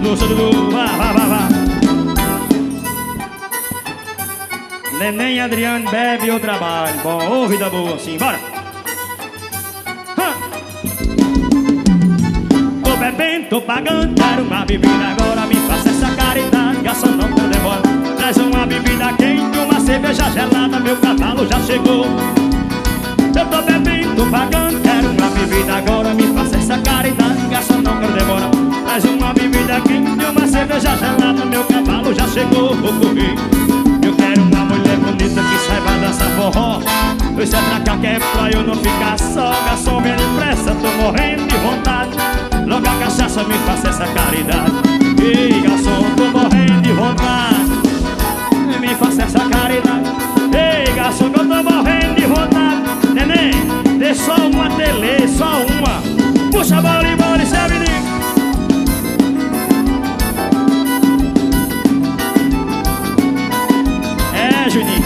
Dudu, Dudu, vá, vá, vá, vá. Neném Adriano bebe ou trabalho. Bom, ô vida boa, sim, bora. Tô bebendo, tô pagando, quero uma bebida agora. Me faça essa caridade, garçom, não tô demora. Traz uma bebida quente, uma cerveja gelada. Meu cavalo já chegou. Eu tô bebendo, tô pagando, quero uma bebida agora. Me faça essa caridade, garçom, não quero demora. Traz uma bebida quente, uma cerveja gelada. Meu cavalo já chegou, vou correr. Eu quero uma mulher bonita que saiba dançar forró. Dois é pra cá que é pra eu não ficar só. Garçom, vem depressa, tô morrendo de vontade. Logo a cachaça me faça essa caridade. Ei, garçom, tô morrendo de vontade. Me faça essa caridade. Ei, garçom, que eu tô morrendo de vontade. Neném, dê só uma tele, só uma. Puxa a bola e bola e serve, menino. É, Juninho.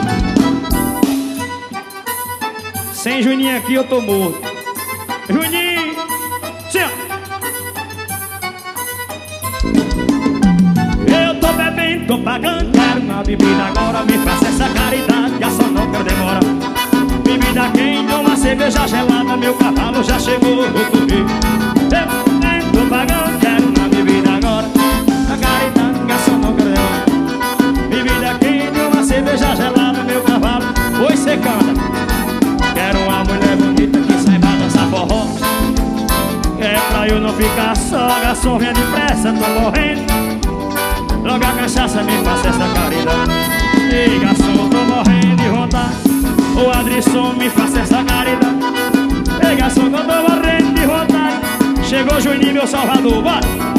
Sem Juninho aqui eu tô morto. Juninho, sim, ó. Eu tô bebendo, tô pagando, quero uma bebida agora. Me faça essa caridade, garçom, não quero demora. Bebida quente, uma cerveja gelada. Meu cavalo já chegou, vou correr. Eu tô bebendo, tô pagando, quero uma bebida agora. A caridade, garçom, não quero demora. Bebida quente, uma cerveja gelada. Meu cavalo, oi, cê canta. Quero uma mulher bonita que saiba dançar forró. É pra eu não ficar só, garçom, venha depressa, tô morrendo. Logo a cachaça me faça essa caridade. Ei, garçom, tô morrendo de vontade. Ô Adrisson, me faça essa caridade. Ei, garçom, eu tô morrendo de vontade. Chegou Juninho, meu salvador, bora!